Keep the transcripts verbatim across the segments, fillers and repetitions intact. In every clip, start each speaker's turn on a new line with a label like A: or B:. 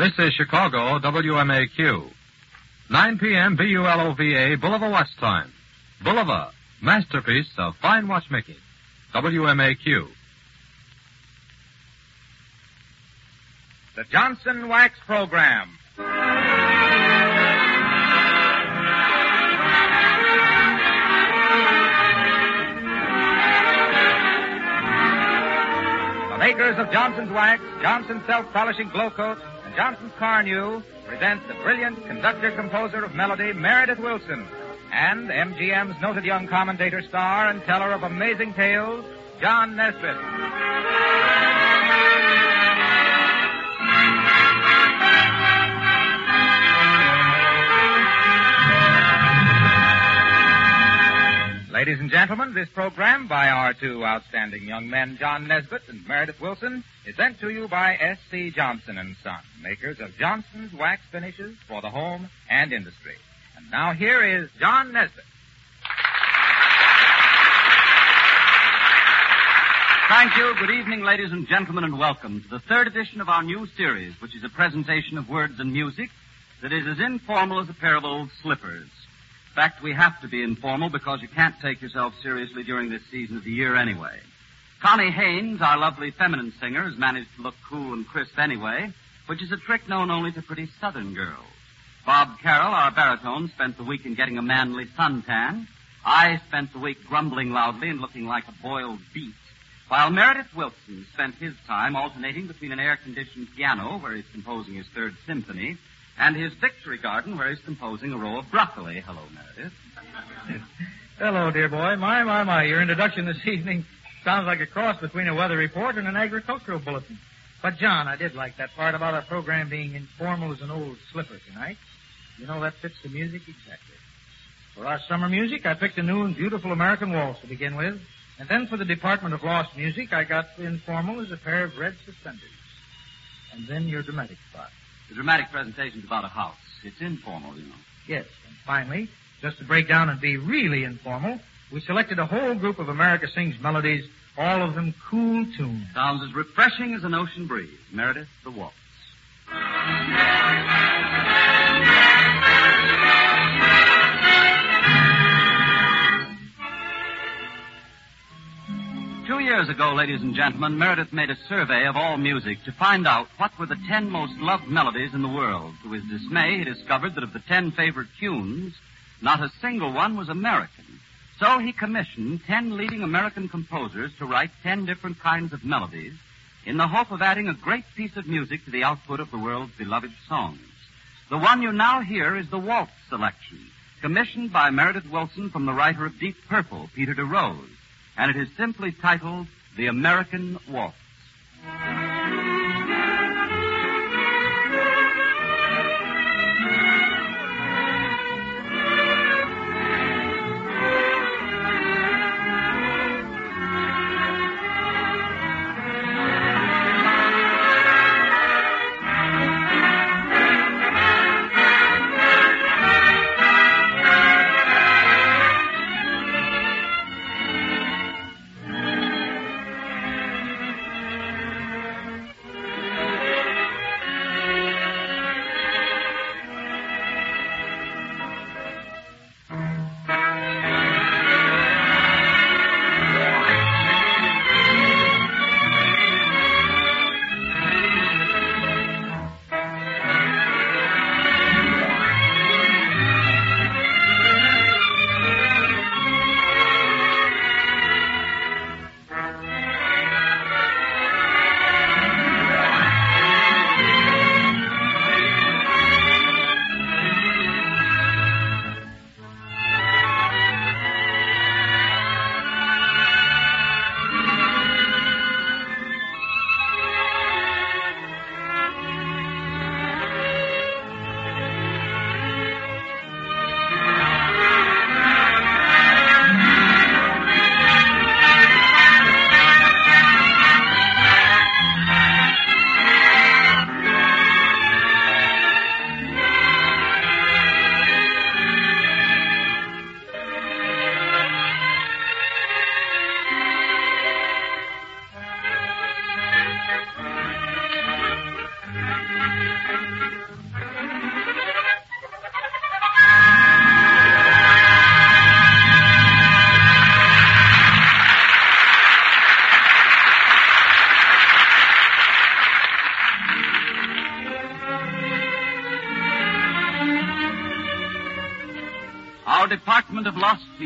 A: This is Chicago, W M A Q. nine p.m. B U L O V A, Bulova West time. Bulova, masterpiece of fine watchmaking. W M A Q.
B: The Johnson Wax Program. The makers of Johnson's Wax, Johnson's Self-Polishing Glow Coat, and Johnson's Carnu present the brilliant conductor-composer of melody, Meredith Willson, and M G M's noted young commentator, star, and teller of amazing tales, John Nesbitt. Ladies and gentlemen, this program by our two outstanding young men, John Nesbitt and Meredith Willson, is sent to you by S C. Johnson and Son, makers of Johnson's Wax Finishes for the home and industry. And now here is John Nesbitt.
C: Thank you. Good evening, ladies and gentlemen, and welcome to the third edition of our new series, which is a presentation of words and music that is as informal as a pair of old slippers. In fact, we have to be informal because you can't take yourself seriously during this season of the year anyway. Connie Haynes, our lovely feminine singer, has managed to look cool and crisp anyway, which is a trick known only to pretty southern girls. Bob Carroll, our baritone, spent the week in getting a manly suntan. I spent the week grumbling loudly and looking like a boiled beet, while Meredith Willson spent his time alternating between an air-conditioned piano, where he's composing his third symphony, and his victory garden, where he's composing a row of broccoli. Hello, Meredith.
D: Hello, dear boy. My, my, my, your introduction this evening sounds like a cross between a weather report and an agricultural bulletin. But, John, I did like that part about our program being informal as an old slipper tonight. You know, that fits the music exactly. For our summer music, I picked a new and beautiful American waltz to begin with. And then for the Department of Lost Music, I got informal as a pair of red suspenders. And then your dramatic spot.
C: The dramatic presentation's about a house. It's informal, you know.
D: Yes, and finally, just to break down and be really informal, we selected a whole group of America Sings melodies, all of them cool tunes.
C: Sounds as refreshing as an ocean breeze. Meredith, the waltz. Two years ago, ladies and gentlemen, Meredith made a survey of all music to find out what were the ten most loved melodies in the world. To his dismay, he discovered that of the ten favorite tunes, not a single one was American. So he commissioned ten leading American composers to write ten different kinds of melodies in the hope of adding a great piece of music to the output of the world's beloved songs. The one you now hear is the Waltz Selection, commissioned by Meredith Willson from the writer of Deep Purple, Peter DeRose. And it is simply titled The American Waltz.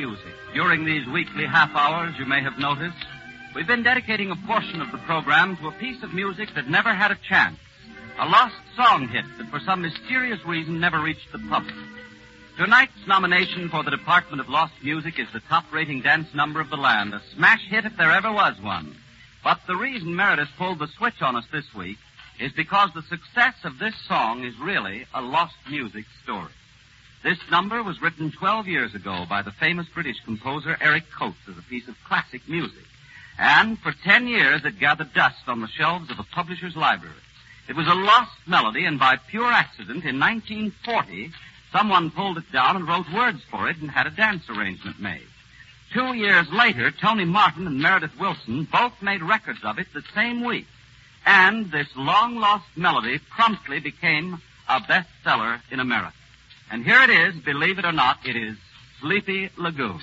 C: music. During these weekly half hours, you may have noticed, we've been dedicating a portion of the program to a piece of music that never had a chance. A lost song hit that for some mysterious reason never reached the public. Tonight's nomination for the Department of Lost Music is the top-rating dance number of the land, a smash hit if there ever was one. But the reason Meredith pulled the switch on us this week is because the success of this song is really a lost music story. This number was written twelve years ago by the famous British composer Eric Coates as a piece of classic music. And for ten years it gathered dust on the shelves of a publisher's library. It was a lost melody, and by pure accident in nineteen forty, someone pulled it down and wrote words for it and had a dance arrangement made. Two years later, Tony Martin and Meredith Wilson both made records of it the same week. And this long-lost melody promptly became a bestseller in America. And here it is, believe it or not, it is Sleepy Lagoon.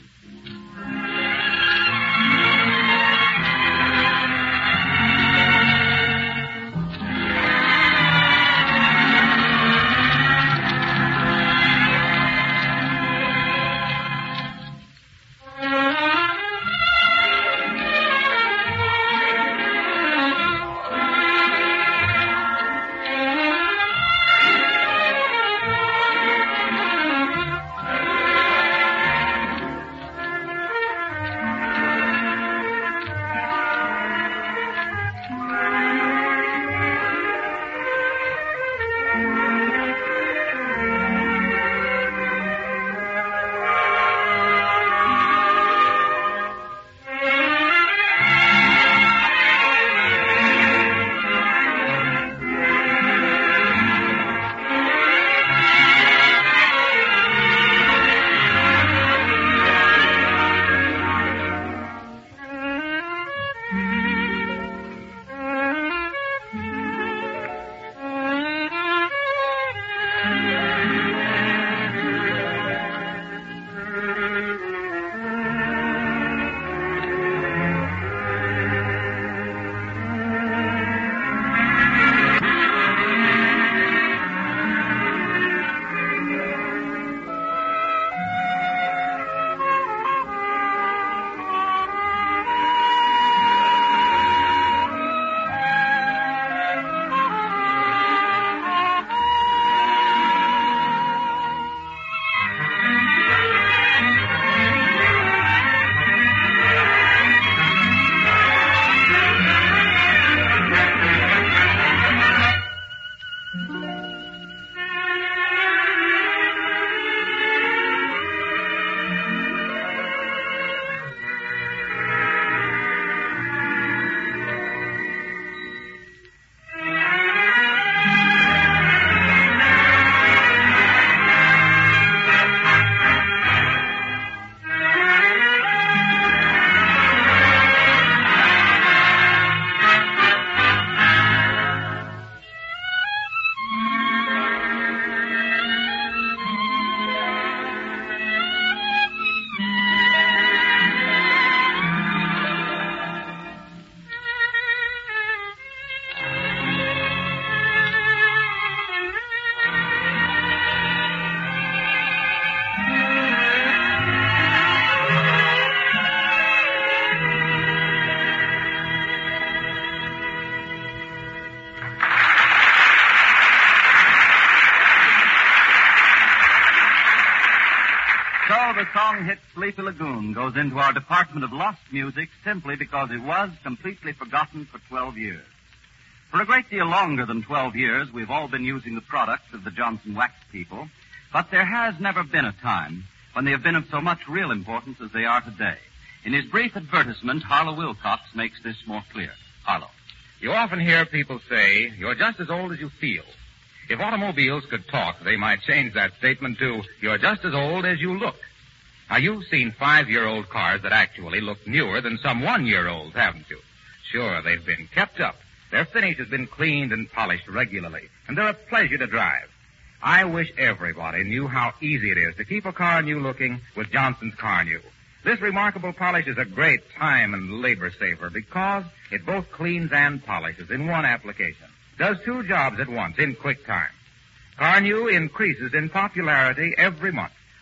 C: The song hit Sleepy Lagoon goes into our Department of Lost Music simply because it was completely forgotten for twelve years. For a great deal longer than twelve years, we've all been using the products of the Johnson Wax people, but there has never been a time when they have been of so much real importance as they are today. In his brief advertisement, Harlow Wilcox makes this more clear. Harlow.
B: You often hear people say, you're just as old as you feel. If automobiles could talk, they might change that statement to, you're just as old as you look. Now, you've seen five-year-old cars that actually look newer than some one-year-olds, haven't you? Sure, they've been kept up. Their finish has been cleaned and polished regularly, and they're a pleasure to drive. I wish everybody knew how easy it is to keep a car new looking with Johnson's Car New. This remarkable polish is a great time and labor saver because it both cleans and polishes in one application. Does two jobs at once in quick time. Car New increases in popularity every month.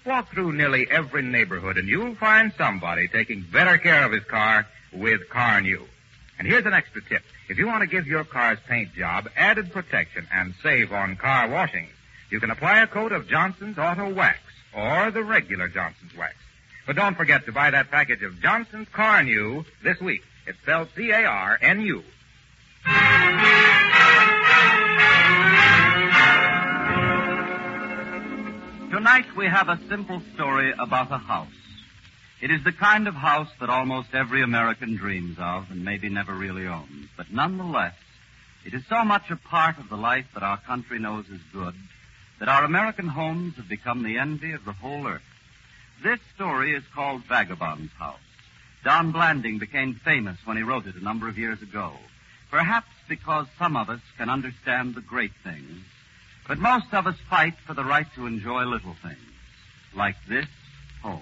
B: Walk through nearly every neighborhood and you'll find somebody taking better care of his car with Carnu. And here's an extra tip. If you want to give your car's paint job added protection and save on car washing, you can apply a coat of Johnson's Auto Wax or the regular Johnson's Wax. But don't forget to buy that package of Johnson's Carnu this week. It's spelled C A R N U.
C: Tonight we have a simple story about a house. It is the kind of house that almost every American dreams of and maybe never really owns. But nonetheless, it is so much a part of the life that our country knows is good that our American homes have become the envy of the whole earth. This story is called Vagabond's House. Don Blanding became famous when he wrote it a number of years ago, perhaps because some of us can understand the great things, but most of us fight for the right to enjoy little things, like this home.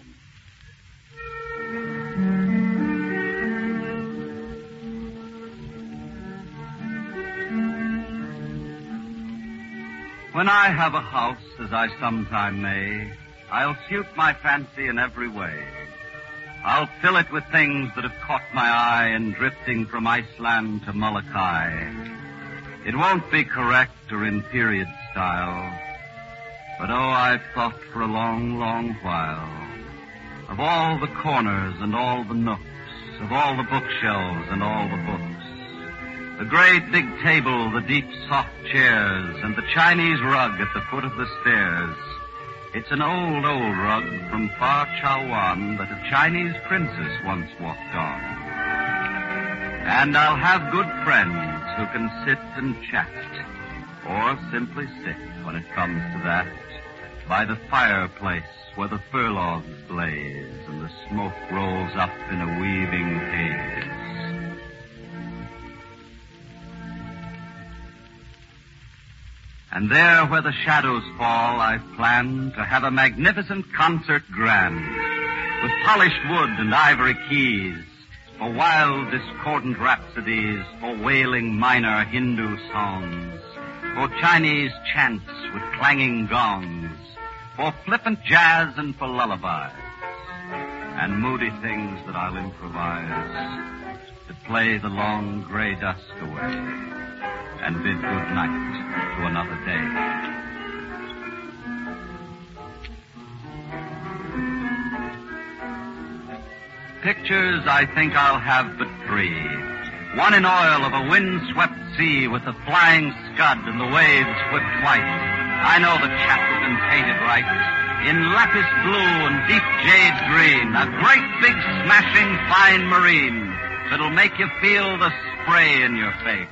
C: When I have a house, as I sometime may, I'll suit my fancy in every way. I'll fill it with things that have caught my eye in drifting from Iceland to Molokai. It won't be correct or in period style, but oh, I've thought for a long, long while of all the corners and all the nooks, of all the bookshelves and all the books. The great big table, the deep soft chairs, and the Chinese rug at the foot of the stairs. It's an old, old rug from far Chaoan that a Chinese princess once walked on. And I'll have good friends who can sit and chat, or simply sit, when it comes to that, by the fireplace where the fir logs blaze and the smoke rolls up in a weaving haze. And there where the shadows fall, I've planned to have a magnificent concert grand, with polished wood and ivory keys, for wild discordant rhapsodies, for wailing minor Hindu songs, for Chinese chants with clanging gongs, for flippant jazz and for lullabies, and moody things that I'll improvise to play the long gray dusk away and bid good night to another day. Pictures I think I'll have but three. One in oil of a wind-swept sea with the flying scud and the waves whipped white. I know the chap has been painted right. In lapis blue and deep jade green. A great big smashing fine marine that'll make you feel the spray in your face.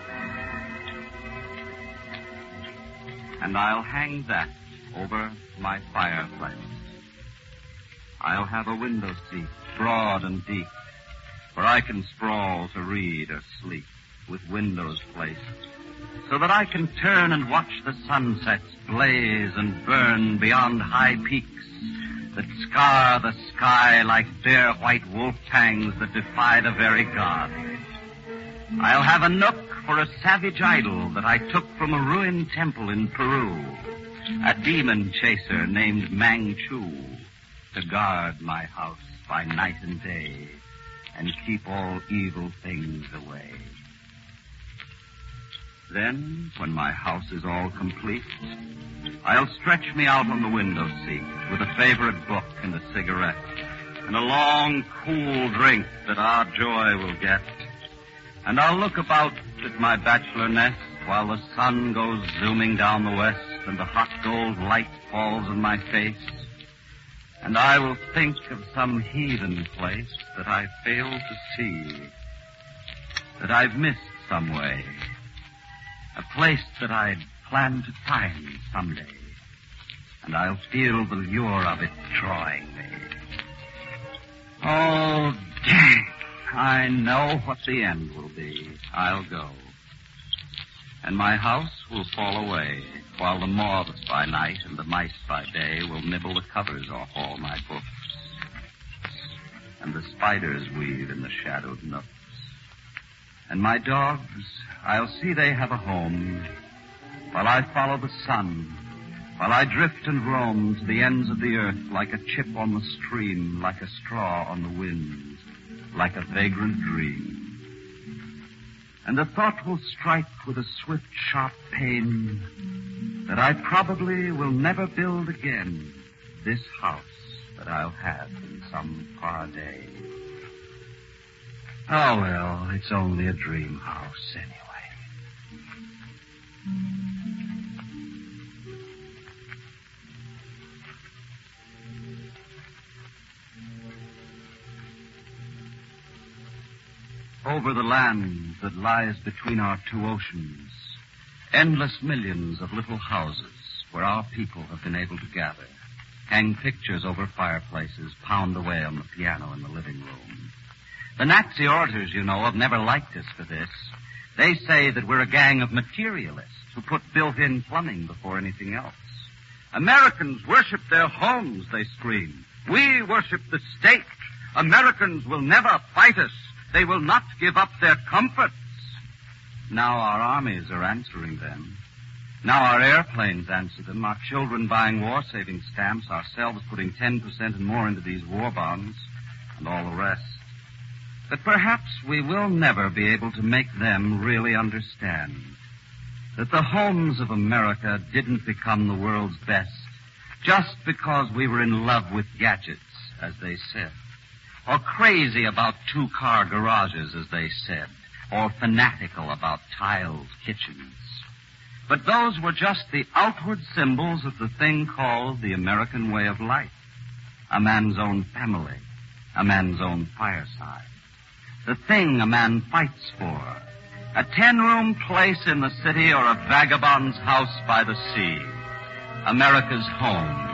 C: And I'll hang that over my fireplace. I'll have a window seat, broad and deep, where I can sprawl to read or sleep, with windows placed, so that I can turn and watch the sunsets blaze and burn beyond high peaks that scar the sky like bare white wolf fangs that defy the very gods. I'll have a nook for a savage idol that I took from a ruined temple in Peru, a demon chaser named Manchu, to guard my house by night and day and keep all evil things away. Then, when my house is all complete, I'll stretch me out on the window seat with a favorite book and a cigarette and a long, cool drink that our joy will get. And I'll look about at my bachelor nest while the sun goes zooming down the west and the hot gold light falls in my face. And I will think of some heathen place that I failed to see, that I've missed some way, a place that I'd planned to find someday, and I'll feel the lure of it drawing me. Oh, dang! I know what the end will be. I'll go. And my house will fall away, while the moths by night and the mice by day will nibble the covers off all my books. And the spiders weave in the shadowed nooks. And my dogs, I'll see they have a home, while I follow the sun while I drift and roam to the ends of the earth like a chip on the stream, like a straw on the wind, like a vagrant dream. And the thought will strike with a swift, sharp pain that I probably will never build again this house that I'll have in some far day. Oh, well, it's only a dream house anyway. Over the land that lies between our two oceans, endless millions of little houses where our people have been able to gather, hang pictures over fireplaces, pound away on the piano in the living room. The Nazi orators, you know, have never liked us for this. They say that we're a gang of materialists who put built-in plumbing before anything else. Americans worship their homes, they scream. We worship the state. Americans will never fight us. They will not give up their comforts. Now our armies are answering them. Now our airplanes answer them, our children buying war-saving stamps, ourselves putting ten percent and more into these war bonds, and all the rest. But perhaps we will never be able to make them really understand that the homes of America didn't become the world's best just because we were in love with gadgets, as they said, or crazy about two-car garages, as they said, or fanatical about tiled kitchens. But those were just the outward symbols of the thing called the American way of life. A man's own family, a man's own fireside. The thing a man fights for. A ten-room place in the city or a vagabond's house by the sea. America's home.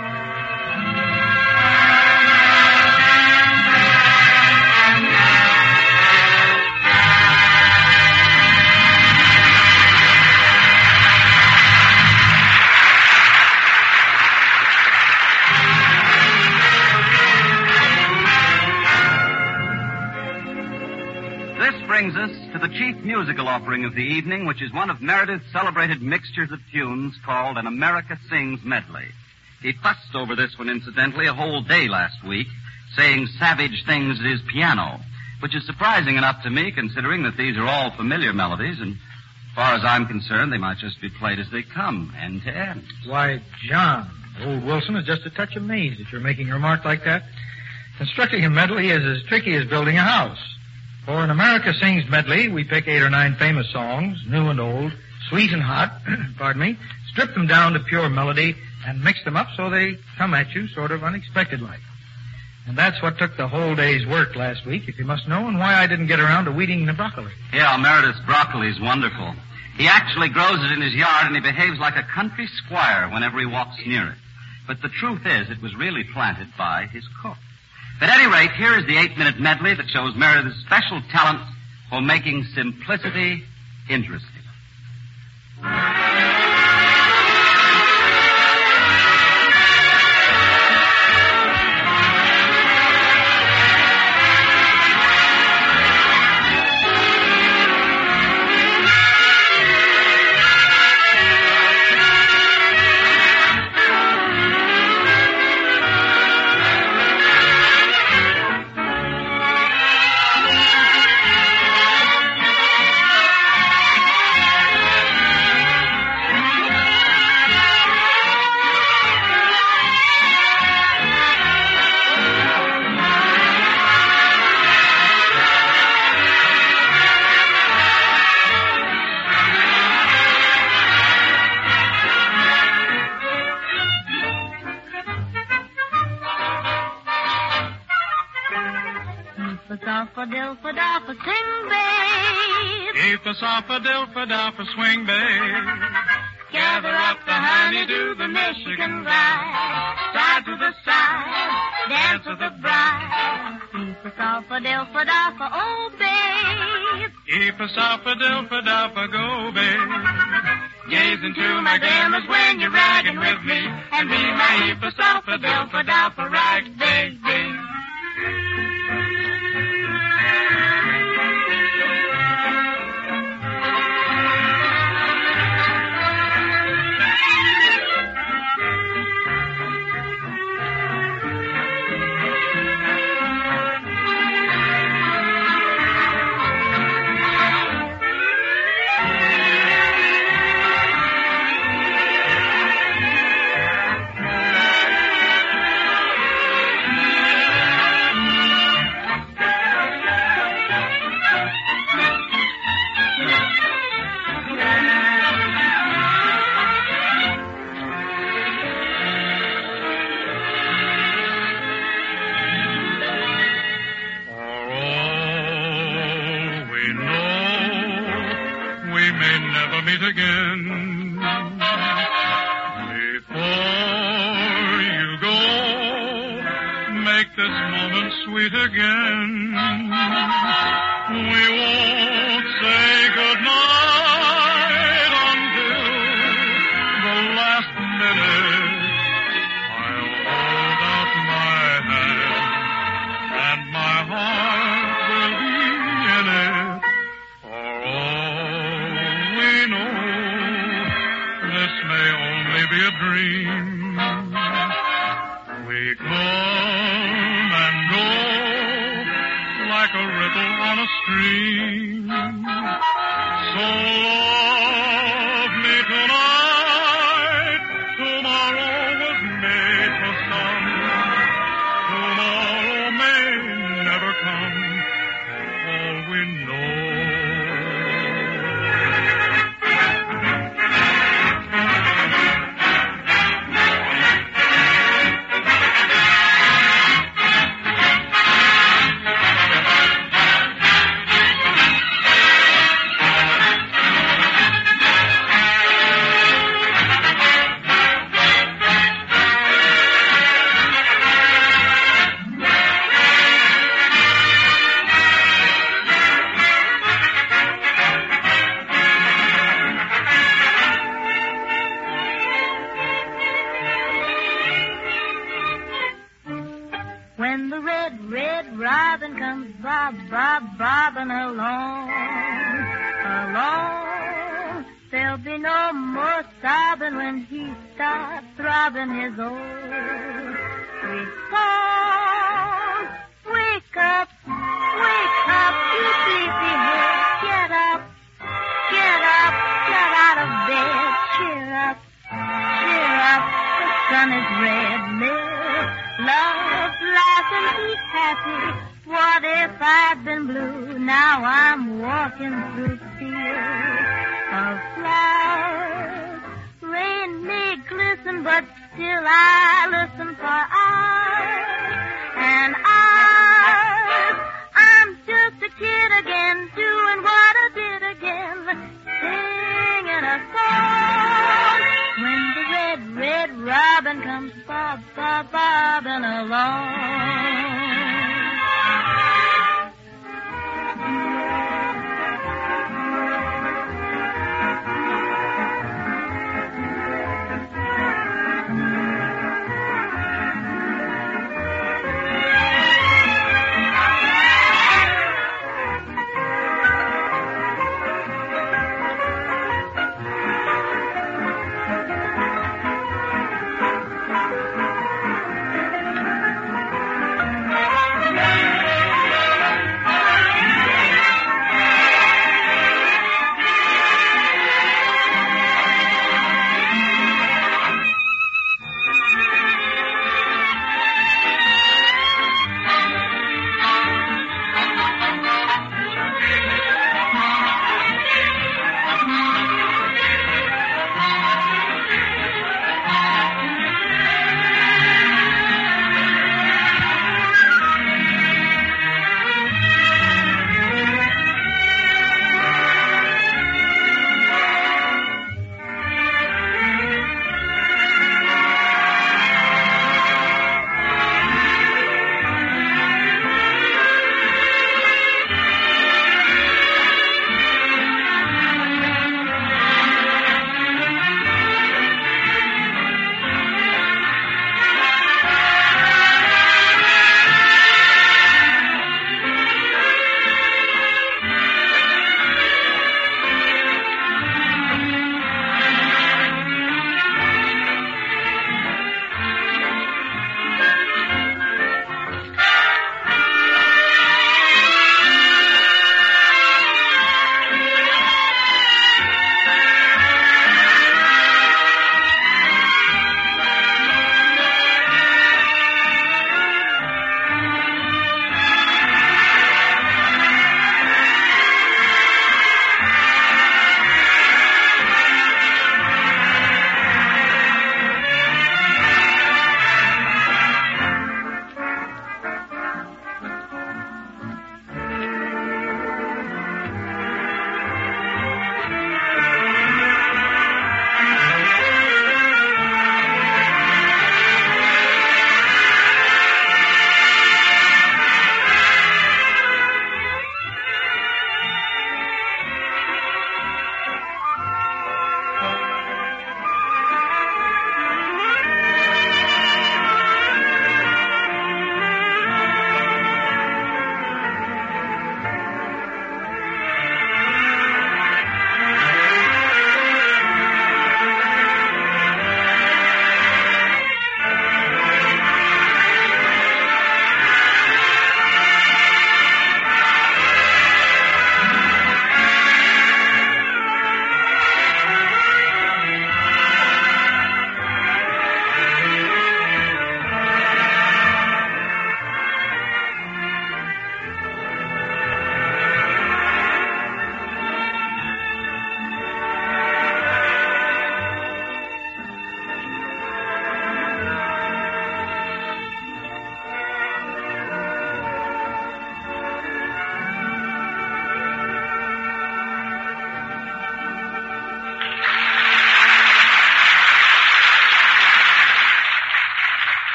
C: Brings us to the chief musical offering of the evening, which is one of Meredith's celebrated mixtures of tunes called An America Sings Medley. He fussed over this one, incidentally, a whole day last week, saying savage things at his piano, which is surprising enough to me, considering that these are all familiar melodies, and as far as I'm concerned, they might just be played as they come, end to end.
D: Why, John, old Wilson is just a touch amazed that you're making a remark like that. Constructing a medley is as tricky as building a house. For an America Sings Medley, we pick eight or nine famous songs, new and old, sweet and hot, pardon me, strip them down to pure melody, and mix them up so they come at you sort of unexpected-like. And that's what took the whole day's work last week, if you must know, and why I didn't get around to weeding the broccoli.
C: Yeah, Meredith's broccoli's wonderful. He actually grows it in his yard, and he behaves like a country squire whenever he walks near it. But the truth is, it was really planted by his cook. At any rate, here is the eight-minute medley that shows Meredith's special talent for making simplicity interesting.
E: Dilfa-daffa, sing, babe.
F: Dilfa-daffa, swing, babe.
E: Gather up the honey-do, the Michigan ride. Side to the side, dance with the bride. Dilfa-daffa, oh, babe.
F: Dilfa-daffa, go, babe.
E: Gaze into my dimmers when you're ragging with me, and be my Dilfa-daffa, rag, baby.
F: never meet again. Before you go, make this moment sweet again. We won't say goodnight until the last minute. I'll hold out my hand, and my heart will be in it. For all we know, this may only be a dream. We come and go like a ripple on a stream. So love me tonight. Tomorrow was made for some. Tomorrow may never come. All we know.
E: When the red, red robin comes bob, bob, bobbing along, along, there'll be no more sobbing when he starts throbbing his old sweet song. Wake up, wake up, you sleepyhead, get up, get up, get out of bed, cheer up, cheer up, the sun is red, live, love, laugh and be happy. What if I'd been blue? Now I'm walking through fields of flowers. Rain may glisten, but still I listen for hours and hours. I'm just a kid again, doing what I did again, singing a song. When the red, red robin comes bob, bob, bobbing along.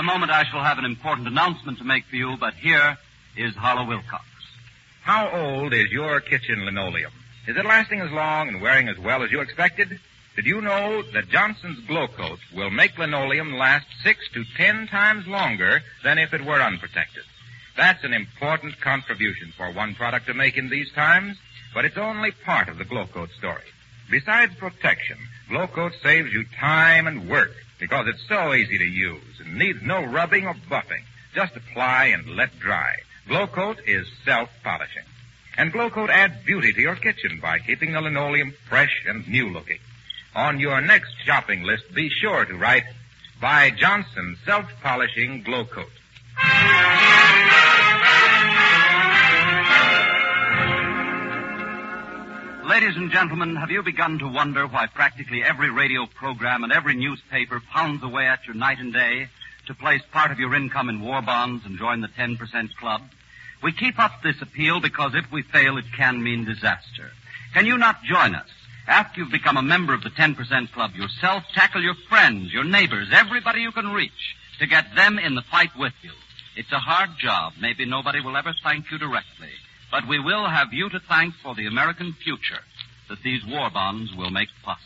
C: a moment I shall have an important announcement to make for you, but here is Harlow Wilcox.
B: How old is your kitchen linoleum? Is it lasting as long and wearing as well as you expected? Did you know that Johnson's Glow Coat will make linoleum last six to ten times longer than if it were unprotected? That's an important contribution for one product to make in these times, but it's only part of the Glow Coat story. Besides protection, Glow Coat saves you time and work because it's so easy to use and needs no rubbing or buffing. Just apply and let dry. Glow Coat is self-polishing. And Glow Coat adds beauty to your kitchen by keeping the linoleum fresh and new-looking. On your next shopping list, be sure to write, Buy Johnson Self-Polishing Glow Coat.
C: Ladies and gentlemen, have you begun to wonder why practically every radio program and every newspaper pounds away at you night and day to place part of your income in war bonds and join the ten percent club? We keep up this appeal because if we fail, it can mean disaster. Can you not join us? After you've become a member of the ten percent club yourself, tackle your friends, your neighbors, everybody you can reach to get them in the fight with you. It's a hard job. Maybe nobody will ever thank you directly. But we will have you to thank for the American future that these war bonds will make possible.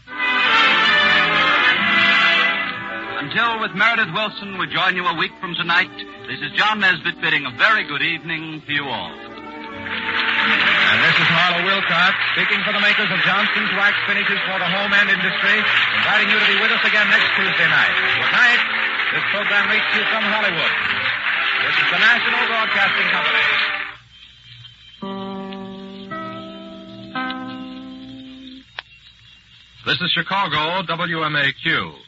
C: Until with Meredith Wilson we join you a week from tonight, this is John Nesbitt bidding a very good evening to you all.
B: And this is Harlow Wilcox, speaking for the makers of Johnson's Wax Finishes for the home and industry, inviting you to be with us again next Tuesday night. Good night. This program reached you from Hollywood. This is the National Broadcasting Company.
A: This is Chicago, W M A Q.